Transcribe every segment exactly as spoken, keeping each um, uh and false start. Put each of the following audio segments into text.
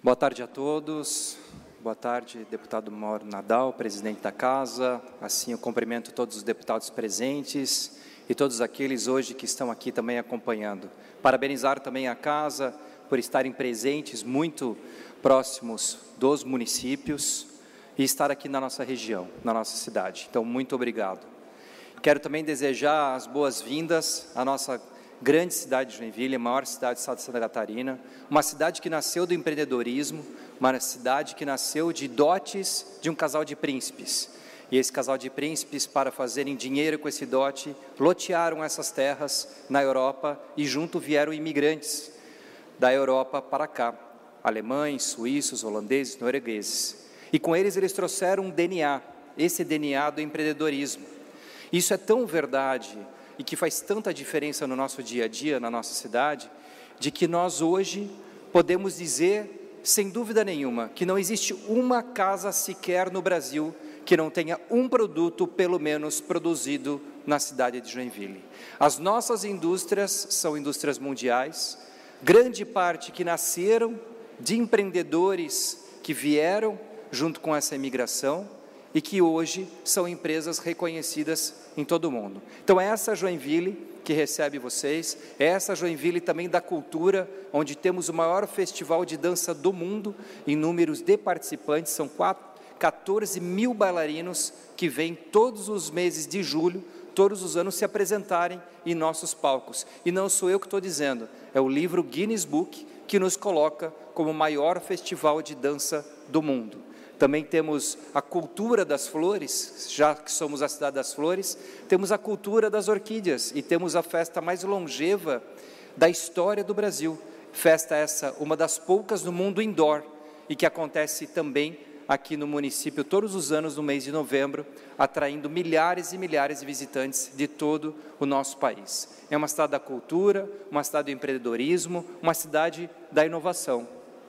Boa tarde a todos, boa tarde, deputado Mauro Nadal, presidente da Casa. Assim eu cumprimento todos os deputados presentes e todos aqueles hoje que estão aqui também acompanhando. Parabenizar também a Casa por estarem presentes muito próximos dos municípios e estar aqui na nossa região, na nossa cidade. Então, muito obrigado. Quero também desejar as boas-vindas à nossa grande cidade de Joinville, a maior cidade do estado de Santa Catarina, uma cidade que nasceu do empreendedorismo, uma cidade que nasceu de dotes de um casal de príncipes. E esse casal de príncipes, para fazerem dinheiro com esse dote, lotearam essas terras na Europa e junto vieram imigrantes da Europa para cá, alemães, suíços, holandeses, noruegueses. E com eles, eles trouxeram um D N A, esse D N A do empreendedorismo. Isso é tão verdade e que faz tanta diferença no nosso dia a dia, na nossa cidade, de que nós hoje podemos dizer, sem dúvida nenhuma, que não existe uma casa sequer no Brasil que não tenha um produto, pelo menos, produzido na cidade de Joinville. As nossas indústrias são indústrias mundiais, grande parte que nasceram de empreendedores que vieram junto com essa imigração, e que hoje são empresas reconhecidas em todo o mundo. Então, é essa Joinville que recebe vocês, é essa Joinville também da cultura, onde temos o maior festival de dança do mundo, em números de participantes, são quatorze mil bailarinos que vêm todos os meses de julho, todos os anos se apresentarem em nossos palcos. E não sou eu que estou dizendo, é o livro Guinness Book que nos coloca como o maior festival de dança do mundo. Também temos a cultura das flores, já que somos a cidade das flores, temos a cultura das orquídeas e temos a festa mais longeva da história do Brasil. Festa essa, uma das poucas no mundo indoor e que acontece também aqui no município todos os anos no mês de novembro, atraindo milhares e milhares de visitantes de todo o nosso país. É uma cidade da cultura, uma cidade do empreendedorismo, uma cidade da inovação.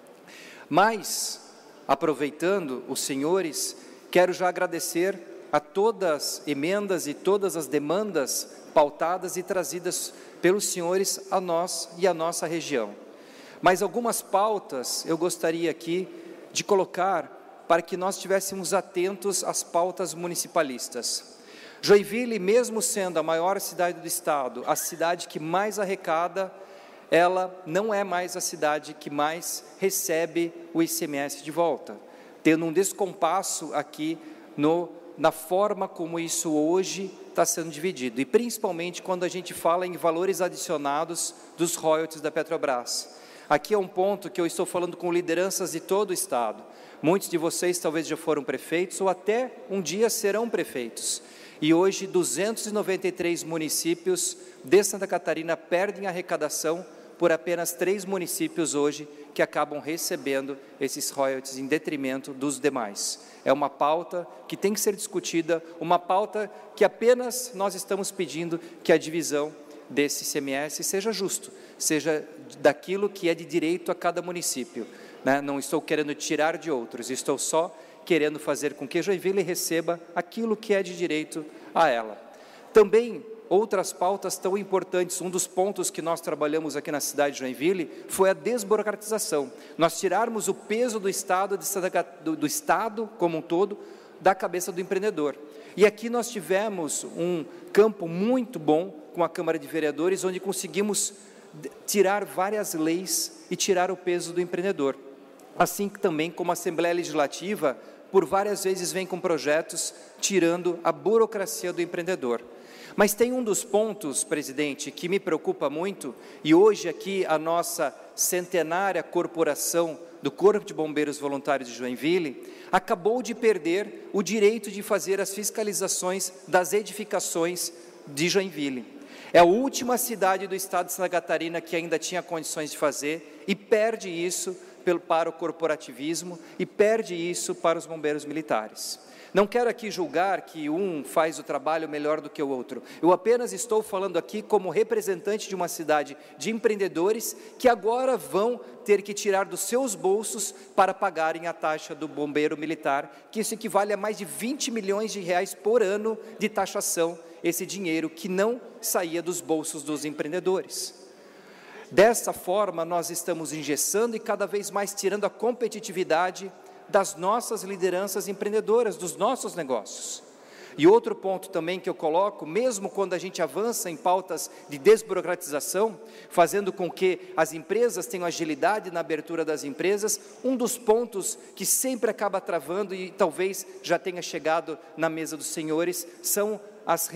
Mas, aproveitando os senhores, quero já agradecer a todas as emendas e todas as demandas pautadas e trazidas pelos senhores a nós e a nossa região. Mas algumas pautas eu gostaria aqui de colocar para que nós estivéssemos atentos às pautas municipalistas. Joinville, mesmo sendo a maior cidade do estado, a cidade que mais arrecada, ela não é mais a cidade que mais recebe o I C M S de volta, tendo um descompasso aqui no, na forma como isso hoje está sendo dividido, e principalmente quando a gente fala em valores adicionados dos royalties da Petrobras. Aqui é um ponto que eu estou falando com lideranças de todo o estado. Muitos de vocês talvez já foram prefeitos ou até um dia serão prefeitos. E hoje duzentos e noventa e três municípios de Santa Catarina perdem arrecadação por apenas três municípios hoje que acabam recebendo esses royalties em detrimento dos demais. É uma pauta que tem que ser discutida, uma pauta que apenas nós estamos pedindo que a divisão desse I C M S seja justo, seja daquilo que é de direito a cada município, né? Não estou querendo tirar de outros, estou só querendo fazer com que Joinville receba aquilo que é de direito a ela. Também outras pautas tão importantes, um dos pontos que nós trabalhamos aqui na cidade de Joinville foi a desburocratização. Nós tirarmos o peso do Estado, de Santa, do, do Estado como um todo, da cabeça do empreendedor. E aqui nós tivemos um campo muito bom com a Câmara de Vereadores, onde conseguimos tirar várias leis e tirar o peso do empreendedor. Assim também como a Assembleia Legislativa, por várias vezes vem com projetos tirando a burocracia do empreendedor. Mas tem um dos pontos, presidente, que me preocupa muito, e hoje aqui a nossa centenária corporação do Corpo de Bombeiros Voluntários de Joinville acabou de perder o direito de fazer as fiscalizações das edificações de Joinville. É a última cidade do estado de Santa Catarina que ainda tinha condições de fazer e perde isso para o corporativismo e perde isso para os bombeiros militares. Não quero aqui julgar que um faz o trabalho melhor do que o outro. Eu apenas estou falando aqui como representante de uma cidade de empreendedores que agora vão ter que tirar dos seus bolsos para pagarem a taxa do bombeiro militar, que isso equivale a mais de vinte milhões de reais por ano de taxação, esse dinheiro que não saía dos bolsos dos empreendedores. Dessa forma, nós estamos engessando e cada vez mais tirando a competitividade das nossas lideranças empreendedoras, dos nossos negócios. E outro ponto também que eu coloco, mesmo quando a gente avança em pautas de desburocratização, fazendo com que as empresas tenham agilidade na abertura das empresas, um dos pontos que sempre acaba travando e talvez já tenha chegado na mesa dos senhores, são as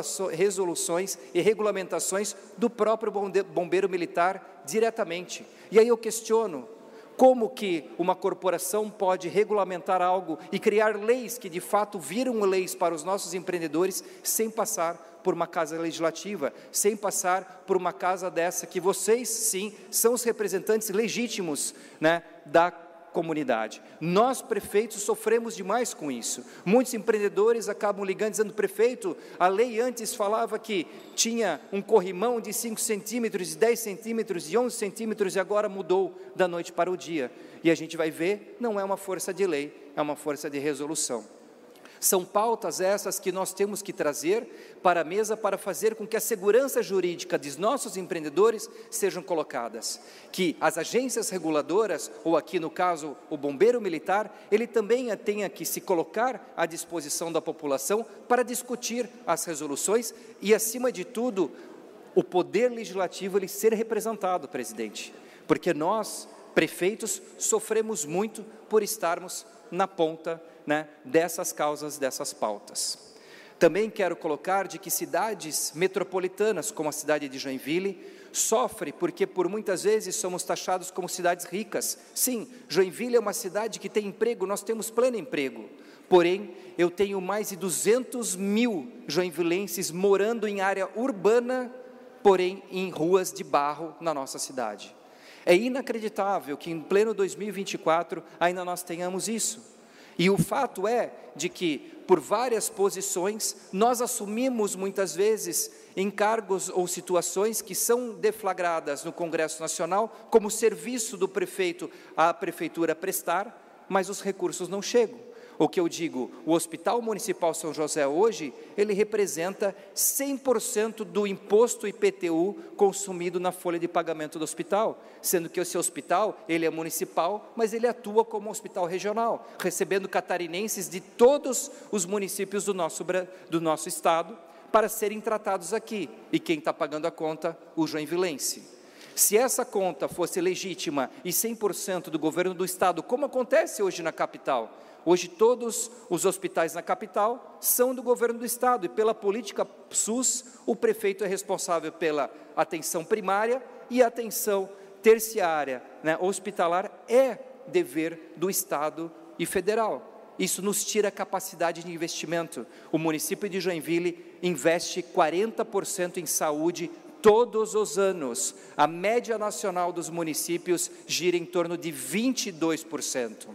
resoluções e regulamentações do próprio bombeiro militar diretamente. E aí eu questiono, como que uma corporação pode regulamentar algo e criar leis que de fato viram leis para os nossos empreendedores sem passar por uma casa legislativa, sem passar por uma casa dessa que vocês sim são os representantes legítimos, né, da comunidade. Nós prefeitos sofremos demais com isso. Muitos empreendedores acabam ligando dizendo: prefeito, a lei antes falava que tinha um corrimão de cinco centímetros, de dez centímetros, de onze centímetros e agora mudou da noite para o dia. E a gente vai ver, não é uma força de lei, é uma força de resolução. São pautas essas que nós temos que trazer para a mesa para fazer com que a segurança jurídica dos nossos empreendedores sejam colocadas, que as agências reguladoras, ou aqui no caso o bombeiro militar, ele também tenha que se colocar à disposição da população para discutir as resoluções e, acima de tudo, o poder legislativo ele ser representado, presidente, porque nós, prefeitos, sofremos muito por estarmos na ponta, né, dessas causas, dessas pautas. Também quero colocar de que cidades metropolitanas, como a cidade de Joinville, sofre porque por muitas vezes somos taxados como cidades ricas. Sim, Joinville é uma cidade que tem emprego, nós temos pleno emprego, porém eu tenho mais de duzentos mil joinvilenses morando em área urbana, porém em ruas de barro na nossa cidade. É inacreditável que em pleno dois mil e vinte e quatro ainda nós tenhamos isso. E o fato é de que, por várias posições, nós assumimos muitas vezes encargos ou situações que são deflagradas no Congresso Nacional como serviço do prefeito à prefeitura prestar, mas os recursos não chegam. O que eu digo, o Hospital Municipal São José hoje, ele representa cem por cento do imposto I P T U consumido na folha de pagamento do hospital, sendo que esse hospital, ele é municipal, mas ele atua como hospital regional, recebendo catarinenses de todos os municípios do nosso, do nosso estado, para serem tratados aqui, e quem está pagando a conta? O joinvilense. Se essa conta fosse legítima e cem por cento do governo do estado, como acontece hoje na capital, hoje todos os hospitais na capital são do governo do estado e pela política SUS, o prefeito é responsável pela atenção primária e a atenção terciária, né, hospitalar é dever do estado e federal. Isso nos tira a capacidade de investimento. O município de Joinville investe quarenta por cento em saúde todos os anos. A média nacional dos municípios gira em torno de vinte e dois por cento.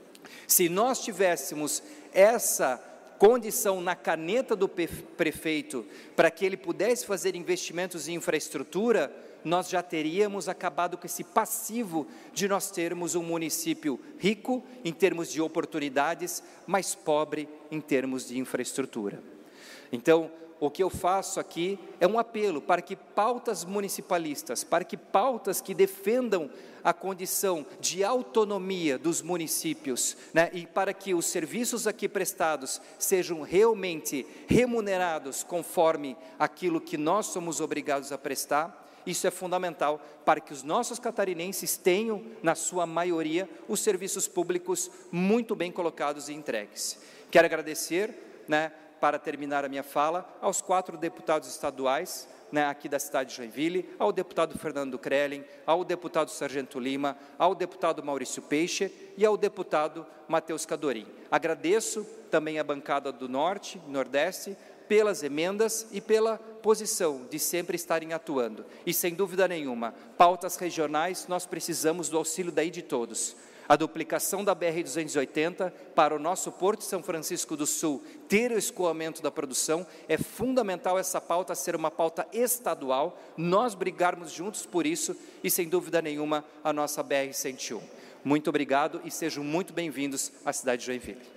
Se nós tivéssemos essa condição na caneta do prefeito para que ele pudesse fazer investimentos em infraestrutura, nós já teríamos acabado com esse passivo de nós termos um município rico em termos de oportunidades, mas pobre em termos de infraestrutura. Então, o que eu faço aqui é um apelo para que pautas municipalistas, para que pautas que defendam a condição de autonomia dos municípios, né, e para que os serviços aqui prestados sejam realmente remunerados conforme aquilo que nós somos obrigados a prestar, isso é fundamental para que os nossos catarinenses tenham, na sua maioria, os serviços públicos muito bem colocados e entregues. Quero agradecer, né, para terminar a minha fala, aos quatro deputados estaduais, né, aqui da cidade de Joinville, ao deputado Fernando Krelin, ao deputado Sargento Lima, ao deputado Maurício Peixe e ao deputado Matheus Cadorim. Agradeço também a bancada do Norte, Nordeste, pelas emendas e pela posição de sempre estarem atuando. E sem dúvida nenhuma, pautas regionais, nós precisamos do auxílio daí de todos. A duplicação da B R duzentos e oitenta para o nosso Porto de São Francisco do Sul ter o escoamento da produção, é fundamental essa pauta ser uma pauta estadual, nós brigarmos juntos por isso e sem dúvida nenhuma a nossa B R cento e um. Muito obrigado e sejam muito bem-vindos à cidade de Joinville.